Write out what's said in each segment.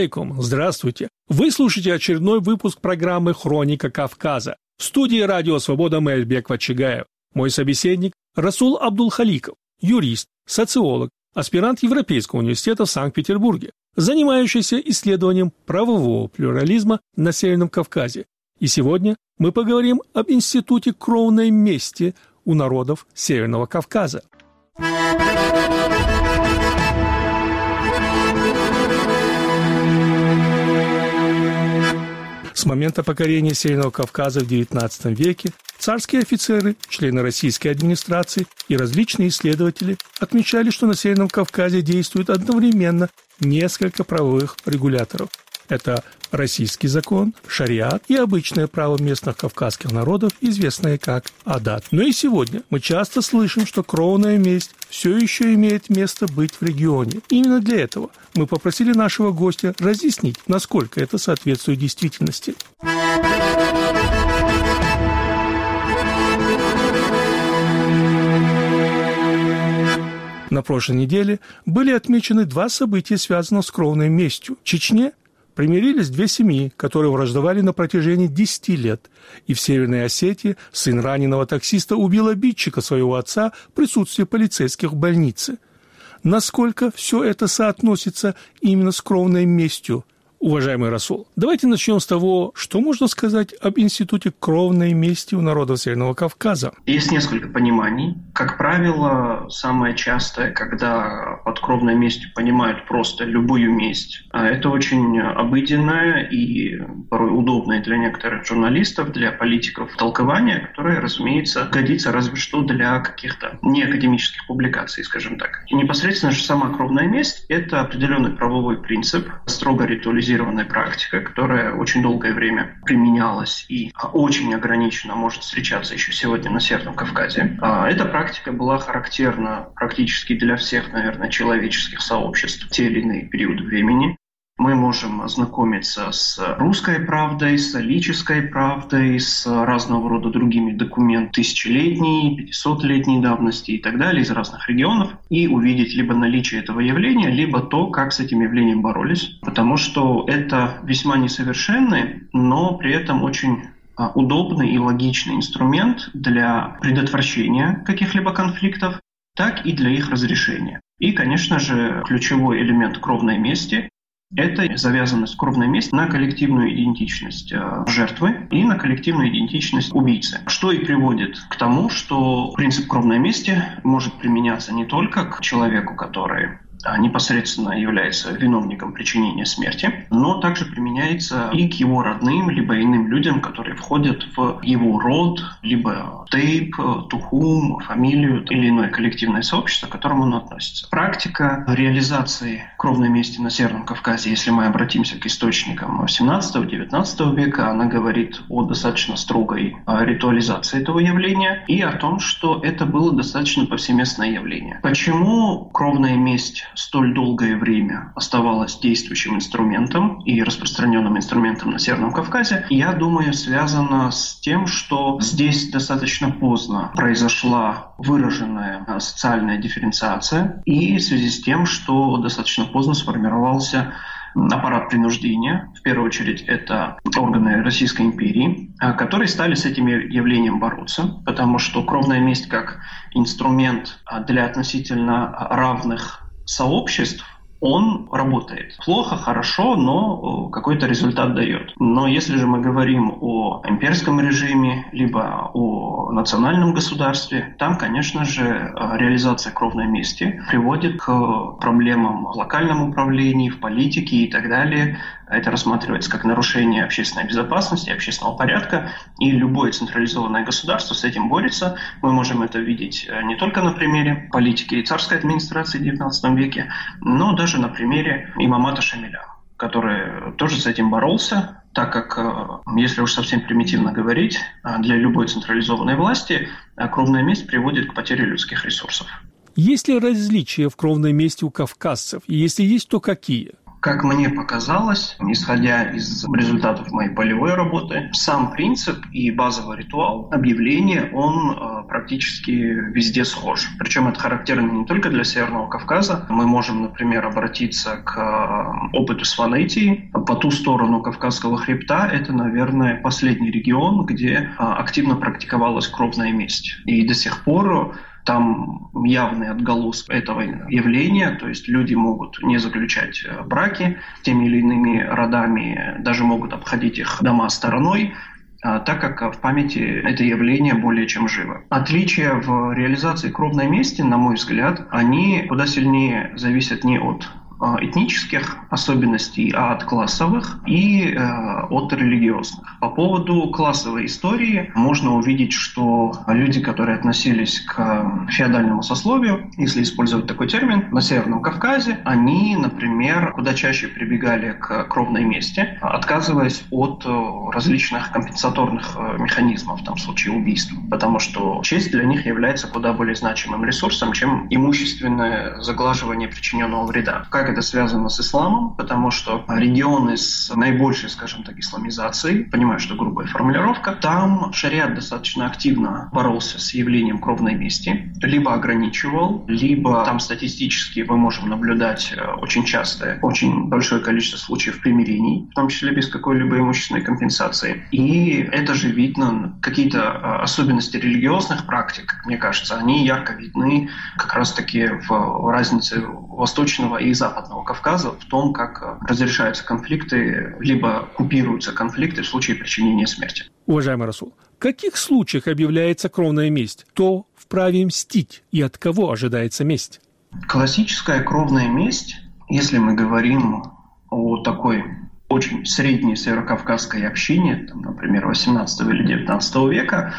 алейкум, здравствуйте. Вы слушаете очередной выпуск программы «Хроника Кавказа». В студии «Радио Свобода» Маэльбек Вачигаев. Мой собеседник Расул Абдулхаликов, юрист, социолог, аспирант Европейского университета в Санкт-Петербурге, занимающийся исследованием правового плюрализма на Северном Кавказе. И сегодня мы поговорим об институте кровной мести у народов Северного Кавказа. С момента покорения Северного Кавказа в XIX веке царские офицеры, члены российской администрации и различные исследователи отмечали, что на Северном Кавказе действует одновременно несколько правовых регуляторов. Это российский закон, шариат и обычное право местных кавказских народов, известное как адат. Но и сегодня мы часто слышим, что кровная месть все еще имеет место быть в регионе. Именно для этого мы попросили нашего гостя разъяснить, насколько это соответствует действительности. На прошлой неделе были отмечены два события, связанных с кровной местью. В Чечне примирились две семьи, которые враждовали на протяжении 10 лет. И в Северной Осетии сын раненого таксиста убил обидчика своего отца в присутствии полицейских в больнице. Насколько все это соотносится именно с кровной местью? Уважаемый Расул, давайте начнем с того, что можно сказать об институте кровной мести у народов Северного Кавказа. Есть несколько пониманий. Как правило, самое частое, когда под кровной местью понимают просто любую месть. Это очень обыденное и порой удобное для некоторых журналистов, для политиков толкование, которое, разумеется, годится разве что для каких-то неакадемических публикаций, скажем так. И непосредственно же сама кровная месть – это определенный правовой принцип, строго ритуализированная практика, которая очень долгое время применялась и очень ограниченно может встречаться еще сегодня на Северном Кавказе. Эта практика была характерна практически для всех, наверное, человеческих сообществ в те или иные периоды времени. Мы можем ознакомиться с русской правдой, с алической правдой, с разного рода другими документами тысячелетней, 500-летней давности и так далее из разных регионов и увидеть либо наличие этого явления, либо то, как с этим явлением боролись. Потому что это весьма несовершенный, но при этом очень удобный и логичный инструмент для предотвращения каких-либо конфликтов, так и для их разрешения. И, конечно же, ключевой элемент кровной мести – это завязанность кровной мести на коллективную идентичность жертвы и на коллективную идентичность убийцы. Что и приводит к тому, что принцип кровной мести может применяться не только к человеку, который непосредственно является виновником причинения смерти, но также применяется и к его родным, либо иным людям, которые входят в его род, либо тейп, тухум, фамилию или иное коллективное сообщество, к которому он относится. Практика реализации кровной мести на Северном Кавказе, если мы обратимся к источникам 17-19 века, она говорит о достаточно строгой ритуализации этого явления и о том, что это было достаточно повсеместное явление. Почему кровная месть столь долгое время оставалась действующим инструментом и распространенным инструментом на Северном Кавказе, я думаю, связано с тем, что здесь достаточно поздно произошла выраженная социальная дифференциация и в связи с тем, что достаточно поздно сформировался аппарат принуждения, в первую очередь это органы Российской империи, которые стали с этим явлением бороться, потому что кровная месть как инструмент для относительно равных сообществ, он работает. Плохо, хорошо, но какой-то результат дает. Но если же мы говорим о имперском режиме, либо о национальном государстве, там, конечно же, реализация кровной мести приводит к проблемам в локальном управлении, в политике и так далее. Это рассматривается как нарушение общественной безопасности, общественного порядка, и любое централизованное государство с этим борется. Мы можем это видеть не только на примере политики и царской администрации в XIX веке, но даже на примере имамата Шамиля, который тоже с этим боролся, так как, если уж совсем примитивно говорить, для любой централизованной власти кровная месть приводит к потере людских ресурсов. Есть ли различия в кровной мести у кавказцев? И если есть, то какие? Как мне показалось, исходя из результатов моей полевой работы, сам принцип и базовый ритуал объявления, он практически везде схож. Причем это характерно не только для Северного Кавказа. Мы можем, например, обратиться к опыту Сванетии. По ту сторону Кавказского хребта это, наверное, последний регион, где активно практиковалась кровная месть. И до сих пор там явный отголосок этого явления, то есть люди могут не заключать браки с теми или иными родами, даже могут обходить их дома стороной, так как в памяти это явление более чем живо. Отличия в реализации кровной мести, на мой взгляд, они куда сильнее зависят не от этнических особенностей, а от классовых и от религиозных. По поводу классовой истории можно увидеть, что люди, которые относились к феодальному сословию, если использовать такой термин, на Северном Кавказе, они, например, куда чаще прибегали к кровной мести, отказываясь от различных компенсаторных механизмов, в том случае убийств, потому что честь для них является куда более значимым ресурсом, чем имущественное заглаживание причиненного вреда. Как это связано с исламом? Потому что регионы с наибольшей, скажем так, исламизацией, понимаю, что грубая формулировка, там шариат достаточно активно боролся с явлением кровной мести, либо ограничивал, либо там статистически мы можем наблюдать очень часто, очень большое количество случаев примирений, в том числе без какой-либо имущественной компенсации. И это же видно, какие-то особенности религиозных практик, мне кажется, они ярко видны как раз-таки в разнице Восточного и Западного Кавказа в том, как разрешаются конфликты, либо купируются конфликты в случае причинения смерти. Уважаемый Расул, в каких случаях объявляется кровная месть? Кто вправе мстить и от кого ожидается месть? Классическая кровная месть, если мы говорим о такой очень средней северокавказской общине, там, например, 18 или 19 века,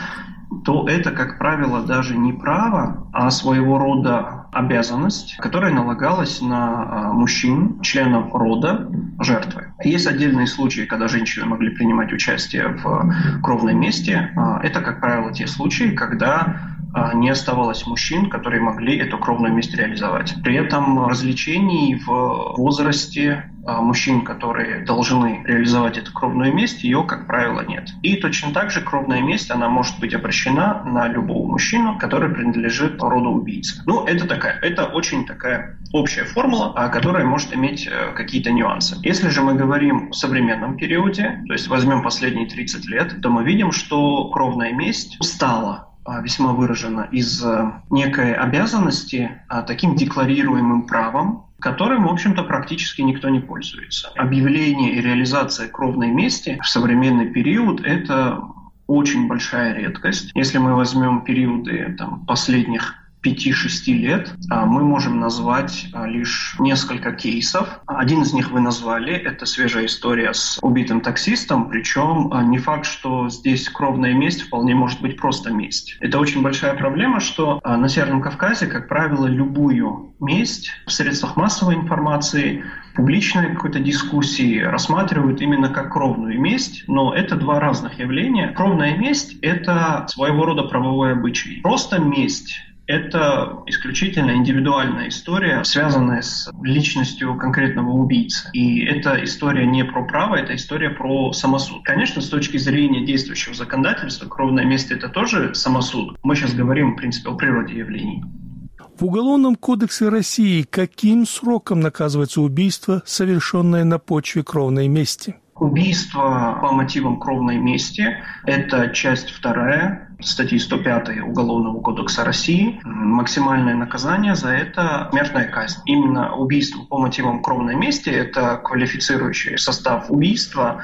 то это, как правило, даже не право, а своего рода обязанность, которая налагалась на мужчин, членов рода, жертвы. Есть отдельные случаи, когда женщины могли принимать участие в кровной мести. Это, как правило, те случаи, когда не оставалось мужчин, которые могли эту кровную месть реализовать. При этом развлечений в возрасте мужчин, которые должны реализовать эту кровную месть, ее, как правило, нет. И точно так же кровная месть, она может быть обращена на любого мужчину, который принадлежит роду убийцы. Это очень такая общая формула, которая может иметь какие-то нюансы. Если же мы говорим о современном периоде, то есть возьмем последние 30 лет, то мы видим, что кровная месть стала весьма выражена из некой обязанности таким декларируемым правом, которым, в общем-то, практически никто не пользуется. Объявление и реализация кровной мести в современный период – это очень большая редкость. Если мы возьмем периоды последних 5-6 лет, мы можем назвать лишь несколько кейсов. Один из них вы назвали, это свежая история с убитым таксистом, причем не факт, что здесь кровная месть вполне может быть просто месть. Это очень большая проблема, что на Северном Кавказе, как правило, любую месть в средствах массовой информации, публичной какой-то дискуссии рассматривают именно как кровную месть, но это два разных явления. Кровная месть – это своего рода правовой обычай. Просто месть – это исключительно индивидуальная история, связанная с личностью конкретного убийцы. И эта история не про право, это история про самосуд. Конечно, с точки зрения действующего законодательства, кровная месть – это тоже самосуд. Мы сейчас говорим, в принципе, о природе явлений. В Уголовном кодексе России каким сроком наказывается убийство, совершенное на почве кровной мести? Убийство по мотивам кровной мести – это часть 2 статьи 105 Уголовного кодекса России. Максимальное наказание за это – смертная казнь. Именно убийство по мотивам кровной мести – это квалифицирующий состав убийства,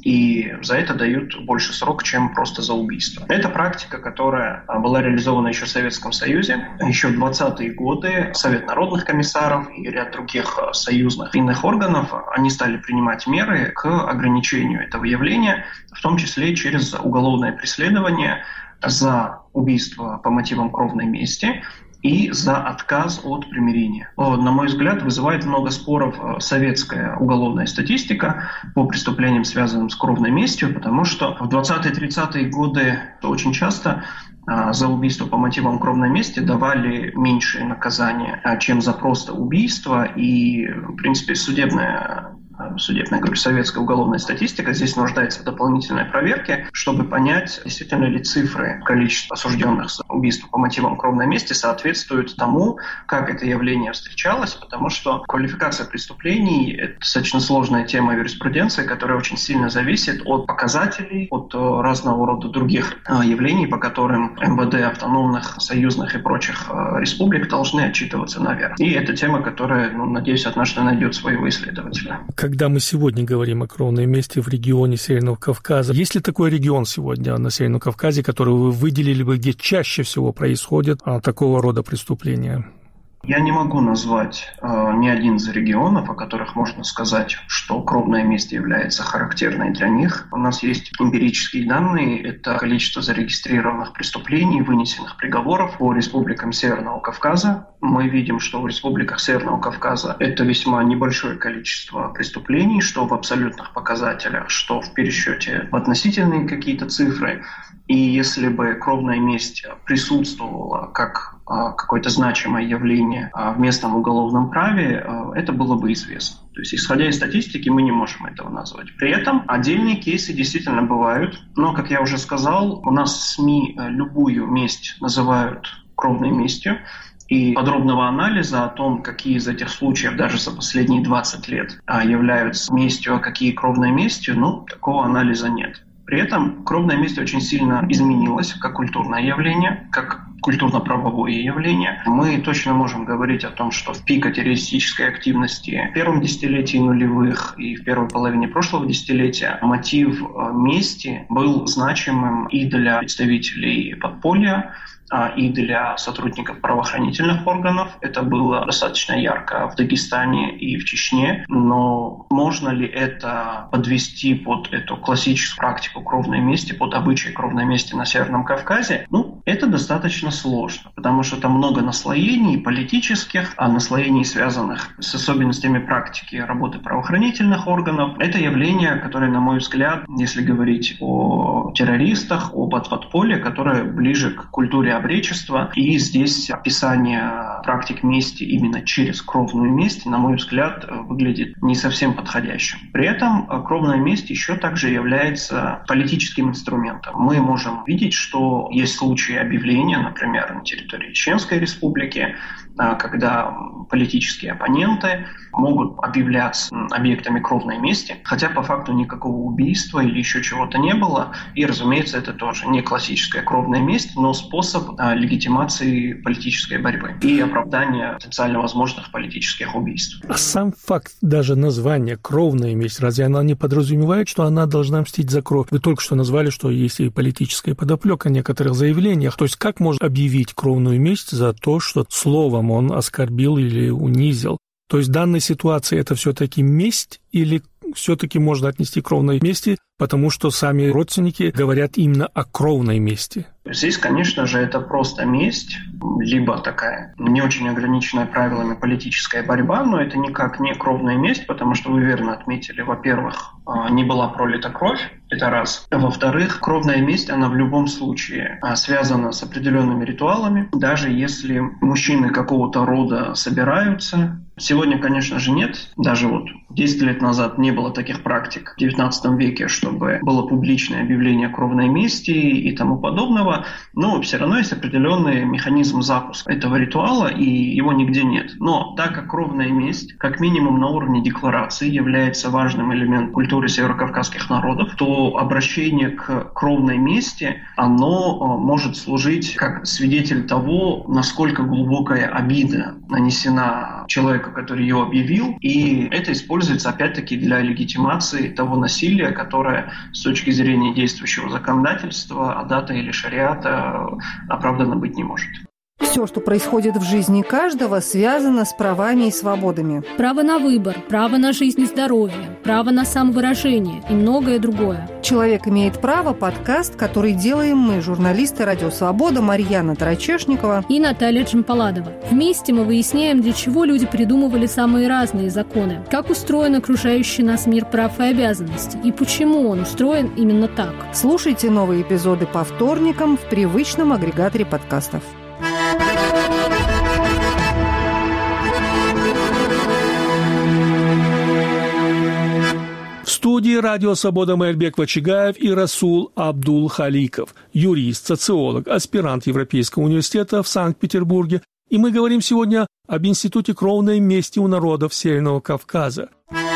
и за это дают больше срок, чем просто за убийство. Это практика, которая была реализована еще в Советском Союзе. Еще в 20-е годы Совет народных комиссаров и ряд других союзных иных органов, они стали принимать меры к ограничению этого явления, в том числе через уголовное преследование за убийство по мотивам кровной мести. и за отказ от примирения. На мой взгляд, вызывает много споров советская уголовная статистика по преступлениям, связанным с кровной местью, потому что в 20-30-е годы очень часто за убийство по мотивам кровной мести давали меньшее наказание, чем за просто убийство. И, в принципе, судебная, советская уголовная статистика здесь нуждается в дополнительной проверке, чтобы понять, действительно ли цифры количества осужденных за убийство по мотивам кровной мести соответствуют тому, как это явление встречалось, потому что квалификация преступлений – это достаточно сложная тема юриспруденции, которая очень сильно зависит от показателей, от разного рода других явлений, по которым МВД автономных, союзных и прочих республик должны отчитываться наверх. И это тема, которая, надеюсь, однажды найдет своего исследователя. Когда мы сегодня говорим о кровной мести в регионе Северного Кавказа, есть ли такой регион сегодня на Северном Кавказе, который вы выделили бы, где чаще всего происходят такого рода преступления? Я не могу назвать ни один из регионов, о которых можно сказать, что кровная месть является характерной для них. У нас есть эмпирические данные, это количество зарегистрированных преступлений, вынесенных приговоров по республикам Северного Кавказа. Мы видим, что в республиках Северного Кавказа это весьма небольшое количество преступлений, что в абсолютных показателях, что в пересчете в относительные какие-то цифры. И если бы кровная месть присутствовала как какое-то значимое явление в местном уголовном праве, это было бы известно. То есть, исходя из статистики, мы не можем этого назвать. При этом отдельные кейсы действительно бывают, но, как я уже сказал, у нас в СМИ любую месть называют кровной местью, и подробного анализа о том, какие из этих случаев даже за последние 20 лет являются местью, а какие кровной местью, такого анализа нет. При этом кровная месть очень сильно изменилась как культурное явление, как культурно-правовое явление. Мы точно можем говорить о том, что в пике террористической активности в первом десятилетии нулевых и в первой половине прошлого десятилетия мотив мести был значимым и для представителей подполья, и для сотрудников правоохранительных органов. Это было достаточно ярко в Дагестане и в Чечне. Но можно ли это подвести под эту классическую практику кровной мести, под обычай кровной мести на Северном Кавказе? Это достаточно сложно, потому что там много наслоений политических, наслоений, связанных с особенностями практики работы правоохранительных органов. Это явление, которое, на мой взгляд, если говорить о террористах, об подполье, которое ближе к культуре обречества. И здесь описание практик мести именно через кровную месть, на мой взгляд, выглядит не совсем подходящим. При этом кровная месть еще также является политическим инструментом. Мы можем видеть, что есть случаи объявления, например, на территории Чеченской Республики, когда политические оппоненты могут объявляться объектами кровной мести, хотя по факту никакого убийства или еще чего-то не было. И, разумеется, это тоже не классическая кровная месть, но способ легитимации политической борьбы и оправдания потенциально возможных политических убийств. А сам факт даже названия «кровная месть», разве она не подразумевает, что она должна мстить за кровь? Вы только что назвали, что есть и политическая подоплека в некоторых заявлениях. То есть как можно объявить кровную месть за то, что словом он оскорбил или унизил? То есть в данной ситуации это все-таки месть или все-таки можно отнести к кровной мести, потому что сами родственники говорят именно о кровной мести? Здесь, конечно же, это просто месть, либо такая не очень ограниченная правилами политическая борьба, но это никак не кровная месть, потому что вы верно отметили, во-первых, не была пролита кровь, это раз. Во-вторых, кровная месть, она в любом случае связана с определенными ритуалами, даже если мужчины какого-то рода собираются. Сегодня, конечно же, нет. Даже 10 лет назад не было таких практик в XIX веке, чтобы было публичное объявление кровной мести и тому подобного. Но все равно есть определенный механизм запуска этого ритуала, и его нигде нет. Но так как кровная месть, как минимум на уровне декларации, является важным элементом культуры северокавказских народов, то обращение к кровной мести, оно может служить как свидетель того, насколько глубокая обида нанесена человеку, который ее объявил, и это используется опять-таки для легитимации того насилия, которое с точки зрения действующего законодательства, адата или шариата оправданно быть не может. Все, что происходит в жизни каждого, связано с правами и свободами. Право на выбор, право на жизнь и здоровье, право на самовыражение и многое другое. «Человек имеет право» – подкаст, который делаем мы, журналисты «Радио Свобода» Марьяна Тарачешникова и Наталья Джампаладова. Вместе мы выясняем, для чего люди придумывали самые разные законы, как устроен окружающий нас мир прав и обязанностей, и почему он устроен именно так. Слушайте новые эпизоды по вторникам в привычном агрегаторе подкастов. В студии «Радио Свобода» Майрбек Вачигаев и Расул Абдул-Халиков, юрист, социолог, аспирант Европейского университета в Санкт-Петербурге. И мы говорим сегодня об Институте кровной мести у народов Северного Кавказа.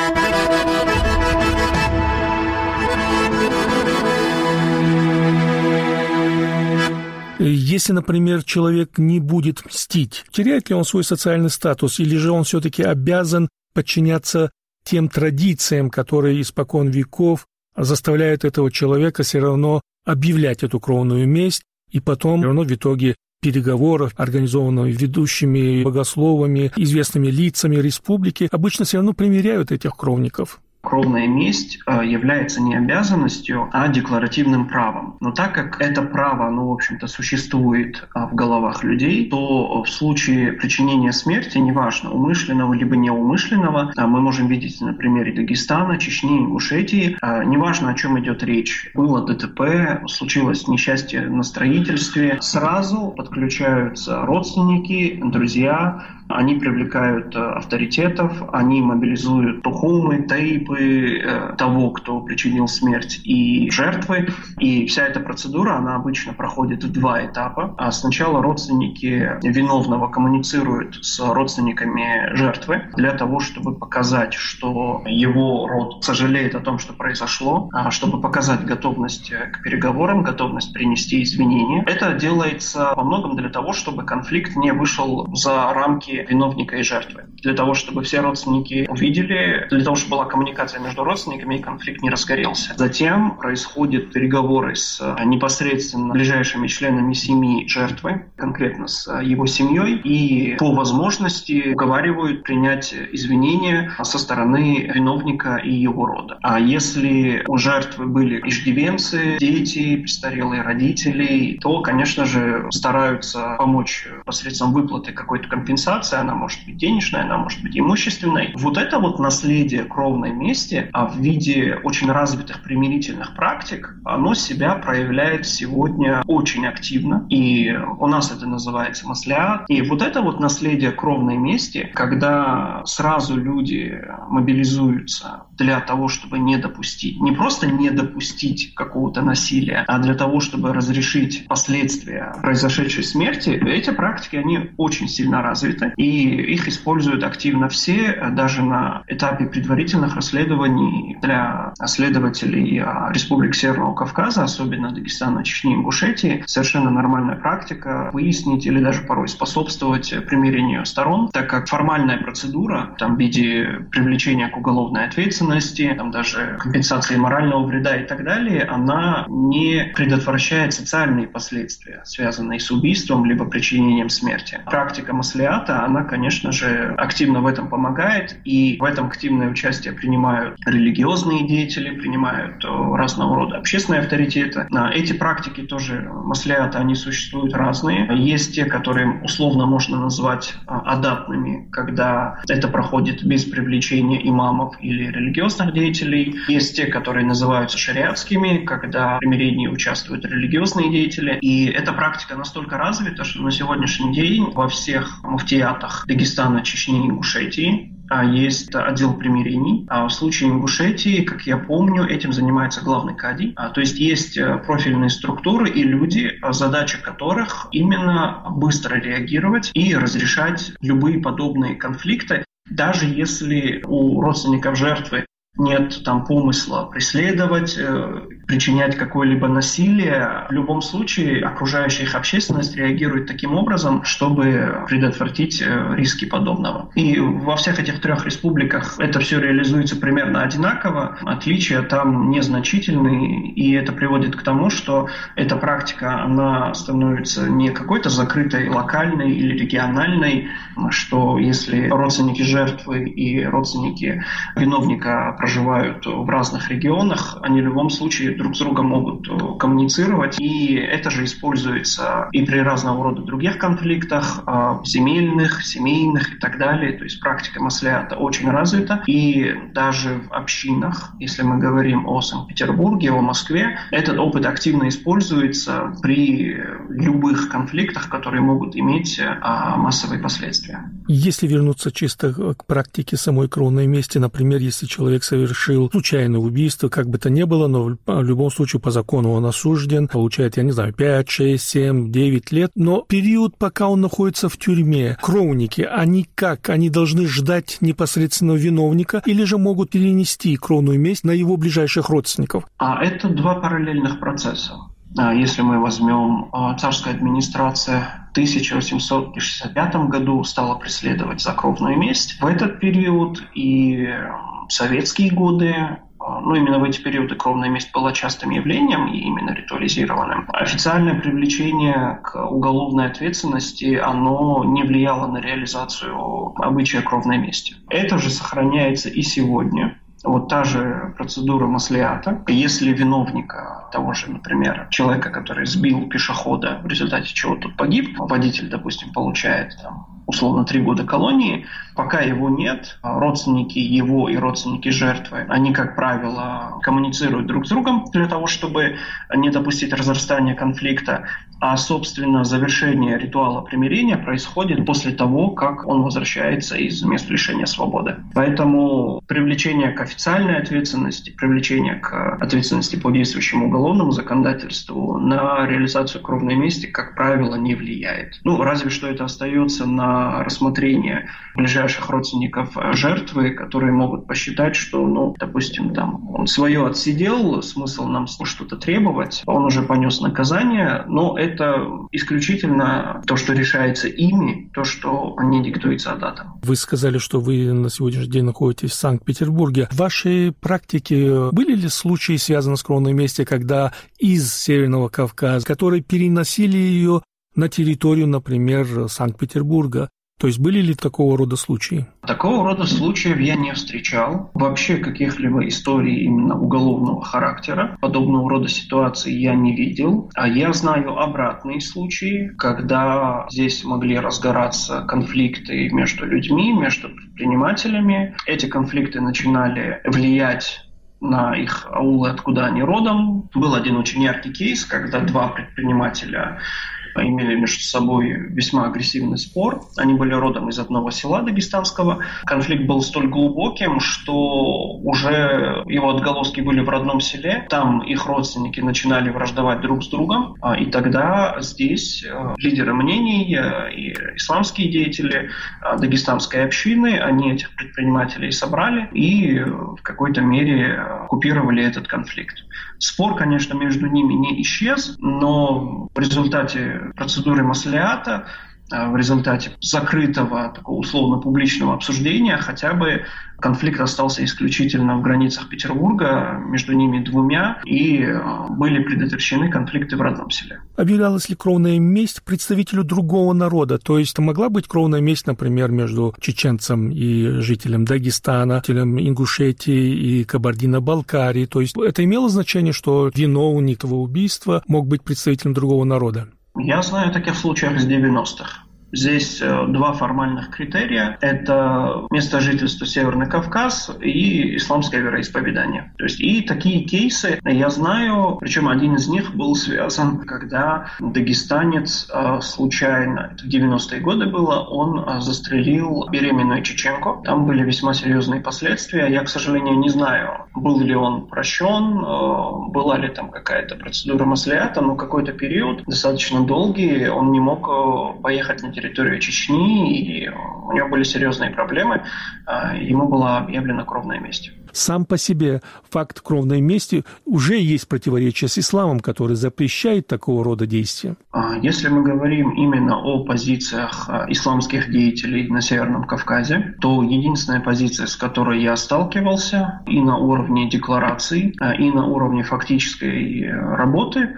Если, например, человек не будет мстить, теряет ли он свой социальный статус, или же он все-таки обязан подчиняться тем традициям, которые испокон веков заставляют этого человека все равно объявлять эту кровную месть, и потом все равно в итоге переговоров, организованных ведущими богословами, известными лицами республики, обычно все равно примиряют этих кровников. Кровная месть является не обязанностью, а декларативным правом. Но так как это право, в общем-то, существует в головах людей, то в случае причинения смерти, неважно, умышленного либо неумышленного, мы можем видеть на примере Дагестана, Чечни, Ингушетии, неважно, о чем идет речь. Было ДТП, случилось несчастье на строительстве, сразу подключаются родственники, друзья, они привлекают авторитетов, они мобилизуют тухумы, тейпы того, кто причинил смерть, и жертвы. И вся эта процедура, она обычно проходит в два этапа. Сначала родственники виновного коммуницируют с родственниками жертвы для того, чтобы показать, что его род сожалеет о том, что произошло, чтобы показать готовность к переговорам, готовность принести извинения. Это делается во многом для того, чтобы конфликт не вышел за рамки виновника и жертвы. Для того, чтобы все родственники увидели, для того, чтобы была коммуникация между родственниками и конфликт не разгорелся. Затем происходят переговоры с непосредственно ближайшими членами семьи жертвы, конкретно с его семьей, и по возможности уговаривают принять извинения со стороны виновника и его рода. А если у жертвы были иждивенцы, дети, престарелые родители, то, конечно же, стараются помочь посредством выплаты какой-то компенсации. Она может быть денежная, она может быть имущественной. Вот это вот наследие кровной мести в виде очень развитых примирительных практик, оно себя проявляет сегодня очень активно. И у нас это называется маслиат. И вот это вот наследие кровной мести, когда сразу люди мобилизуются для того, чтобы не допустить, не просто не допустить какого-то насилия, а для того, чтобы разрешить последствия произошедшей смерти, эти практики, они очень сильно развиты. И их используют активно все, даже на этапе предварительных расследований для следователей Республик Северного Кавказа, особенно Дагестана, Чечни, Ингушетии. Совершенно нормальная практика выяснить или даже порой способствовать примирению сторон, так как формальная процедура в виде привлечения к уголовной ответственности, даже компенсации морального вреда и так далее, она не предотвращает социальные последствия, связанные с убийством либо причинением смерти. Практика маслиата, она, конечно же, активно в этом помогает, и в этом активное участие принимают религиозные деятели, принимают разного рода общественные авторитеты. Эти практики тоже маслиата, они существуют разные. Есть те, которые условно можно назвать адатными, когда это проходит без привлечения имамов или религиозных деятелей. Есть те, которые называются шариатскими, когда в примирении участвуют религиозные деятели. И эта практика настолько развита, что на сегодняшний день во всех муфтиятах Дагестана, Чечни и Ингушетии есть отдел примирений. А в случае Ингушетии, как я помню, этим занимается главный кади. То есть есть профильные структуры и люди, задача которых именно быстро реагировать и разрешать любые подобные конфликты, даже если у родственников жертвы нет там помысла преследовать, причинять какое-либо насилие. В любом случае окружающая их общественность реагирует таким образом, чтобы предотвратить риски подобного. И во всех этих 3 республиках это все реализуется примерно одинаково. Отличия там незначительные, и это приводит к тому, что эта практика, она становится не какой-то закрытой, локальной или региональной, что если родственники жертвы и родственники виновника проживают в разных регионах, они в любом случае друг с другом могут коммуницировать. И это же используется и при разного рода других конфликтах, земельных, семейных и так далее. То есть практика маслиата очень развита. И даже в общинах, если мы говорим о Санкт-Петербурге, о Москве, этот опыт активно используется при любых конфликтах, которые могут иметь массовые последствия. Если вернуться чисто к практике самой кровной мести, например, если человек совершил случайное убийство, как бы то ни было, но в любом случае по закону он осужден, получает, 5, 6, 7, 9 лет, но период, пока он находится в тюрьме, кровники, они как? Они должны ждать непосредственно виновника или же могут перенести кровную месть на его ближайших родственников? Это 2 параллельных процесса. Если мы возьмем царская администрация в 1865 году стала преследовать за кровную месть. В этот период и в советские годы, именно в эти периоды кровная месть была частым явлением и именно ритуализированным. Официальное привлечение к уголовной ответственности, оно не влияло на реализацию обычая кровной мести. Это же сохраняется и сегодня. Вот та же процедура маслиата. Если виновника, того же, например, человека, который сбил пешехода, в результате чего тот погиб, водитель, допустим, получает условно 3 года колонии, пока его нет, родственники его и родственники жертвы, они, как правило, коммуницируют друг с другом для того, чтобы не допустить разрастания конфликта, а, собственно, завершение ритуала примирения происходит после того, как он возвращается из мест лишения свободы. Поэтому привлечение к официальной ответственности, привлечение к ответственности по действующему уголовному законодательству на реализацию кровной мести, как правило, не влияет. Разве что это остается на рассмотрение ближайших родственников жертвы, которые могут посчитать, что, допустим, он свое отсидел, смысл нам что-то требовать, он уже понес наказание, но это исключительно то, что решается ими, то, что не диктуется адатом. Вы сказали, что вы на сегодняшний день находитесь в Санкт-Петербурге. В вашей практике были ли случаи, связанные с кровной местью, когда из Северного Кавказа, которые переносили ее на территорию, например, Санкт-Петербурга? То есть были ли такого рода случаи? Такого рода случаев я не встречал. Вообще каких-либо историй именно уголовного характера, подобного рода ситуаций я не видел. А я знаю обратные случаи, когда здесь могли разгораться конфликты между людьми, между предпринимателями. Эти конфликты начинали влиять на их аулы, откуда они родом. Был один очень яркий кейс, когда 2 предпринимателя имели между собой весьма агрессивный спор. Они были родом из одного села дагестанского. Конфликт был столь глубоким, что уже его отголоски были в родном селе. Там их родственники начинали враждовать друг с другом. И тогда здесь лидеры мнений и исламские деятели дагестанской общины, они этих предпринимателей собрали и в какой-то мере купировали этот конфликт. Спор, конечно, между ними не исчез, но в результате процедуры маслиата, в результате закрытого, такого условно-публичного обсуждения, хотя бы конфликт остался исключительно в границах Петербурга, между ними 2, и были предотвращены конфликты в родном селе. Объявлялась ли кровная месть представителю другого народа? То есть могла быть кровная месть, например, между чеченцем и жителем Дагестана, жителем Ингушетии и Кабардино-Балкарии? То есть это имело значение, что виновник этого убийства мог быть представителем другого народа? Я знаю таких случаев с 90-х. Здесь 2 формальных критерия. Это место жительства Северный Кавказ и исламское вероисповедание. То есть и такие кейсы я знаю, причем один из них был связан, когда дагестанец случайно, это в 90-е годы было, он застрелил беременную чеченку. Там были весьма серьезные последствия. Я, к сожалению, не знаю, был ли он прощен, была ли там какая-то процедура маслиата, но какой-то период, достаточно долгий, он не мог поехать на территорию территорию Чечни, и у него были серьезные проблемы. Ему была объявлена кровная месть. Сам по себе факт кровной мести уже есть противоречие с исламом, который запрещает такого рода действия. Если мы говорим именно о позициях исламских деятелей на Северном Кавказе, то единственная позиция, с которой я сталкивался и на уровне деклараций, и на уровне фактической работы,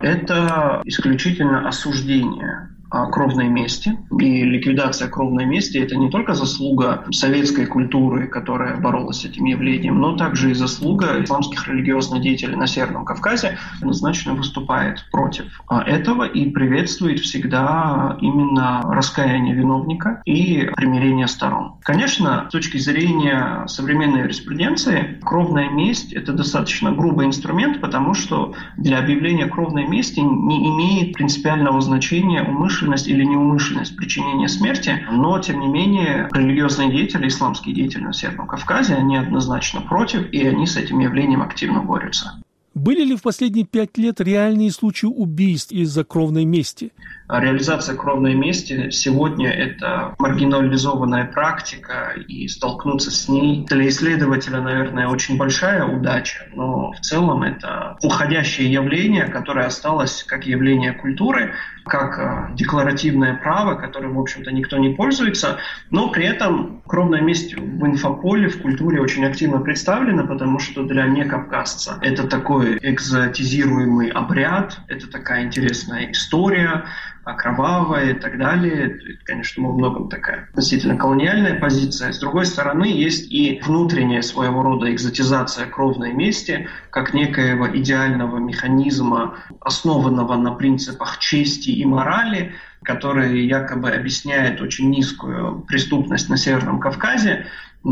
это исключительно осуждение кровной мести. И ликвидация кровной мести – это не только заслуга советской культуры, которая боролась с этим явлением, но также и заслуга исламских религиозных деятелей на Северном Кавказе, однозначно выступает против этого и приветствует всегда именно раскаяние виновника и примирение сторон. Конечно, с точки зрения современной юриспруденции, кровная месть – это достаточно грубый инструмент, потому что для объявления кровной мести не имеет принципиального значения умышленность или неумышленность причинения смерти, но, тем не менее, религиозные деятели, исламские деятели на Северном Кавказе, они однозначно против, и они с этим явлением активно борются. Были ли в последние 5 лет реальные случаи убийств из-за кровной мести? Реализация кровной мести сегодня – это маргинализованная практика, и столкнуться с ней для исследователя, наверное, очень большая удача, но в целом это уходящее явление, которое осталось как явление культуры, как декларативное право, которым, в общем-то, никто не пользуется, но при этом кровная месть в инфополе, в культуре очень активно представлена, потому что для некавказца это такой экзотизируемый обряд, это такая интересная история, кровавая и так далее. Это, конечно, во многом такая относительно колониальная позиция. С другой стороны, есть и внутренняя своего рода экзотизация кровной мести, как некоего идеального механизма, основанного на принципах чести и морали, который якобы объясняет очень низкую преступность на Северном Кавказе.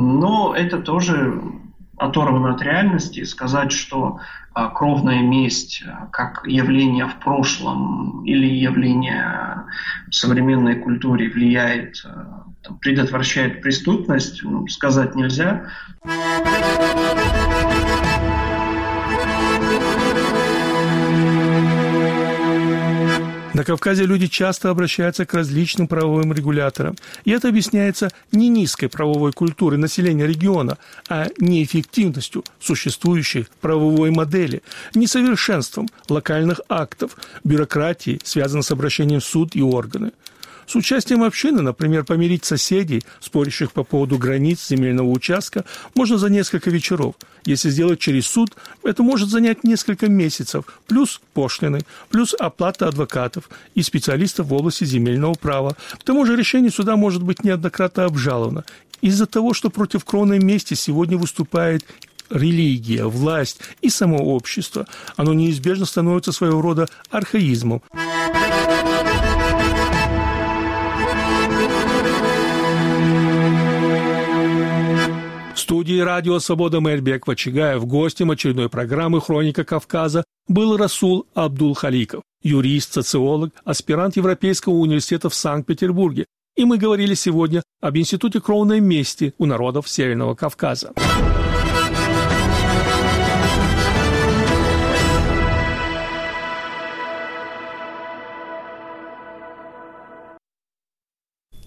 Но это тоже оторвано от реальности. Сказать, что кровная месть как явление в прошлом или явление в современной культуре влияет, предотвращает преступность, сказать нельзя. На Кавказе люди часто обращаются к различным правовым регуляторам. И это объясняется не низкой правовой культурой населения региона, а неэффективностью существующей правовой модели, несовершенством локальных актов, бюрократией, связанной с обращением в суд и органы. С участием общины, например, помирить соседей, спорящих по поводу границ земельного участка, можно за несколько вечеров. Если сделать через суд, это может занять несколько месяцев, плюс пошлины, плюс оплата адвокатов и специалистов в области земельного права. К тому же решение суда может быть неоднократно обжаловано. Из-за того, что против кровной мести сегодня выступает религия, власть и само общество, оно неизбежно становится своего рода архаизмом. В студии радио «Свобода» Мэрбек Вачигаев гостем очередной программы «Хроника Кавказа» был Расул Абдул-Халиков, юрист, социолог, аспирант Европейского университета в Санкт-Петербурге. И мы говорили сегодня об Институте кровной мести у народов Северного Кавказа.